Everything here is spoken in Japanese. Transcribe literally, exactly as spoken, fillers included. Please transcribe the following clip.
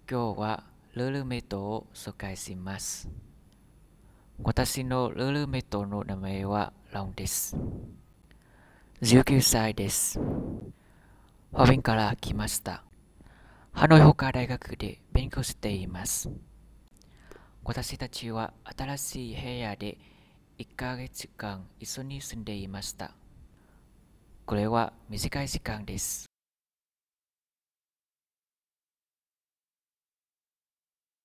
今日はルールメイトを紹介します。私のルールメイトの名前はラウンです。じゅうきゅうさいです。ファビンから来ました。ハノイ他大学で勉強しています。私たちは新しい部屋でいっかげつかん一緒に住んでいました。これは短い時間です。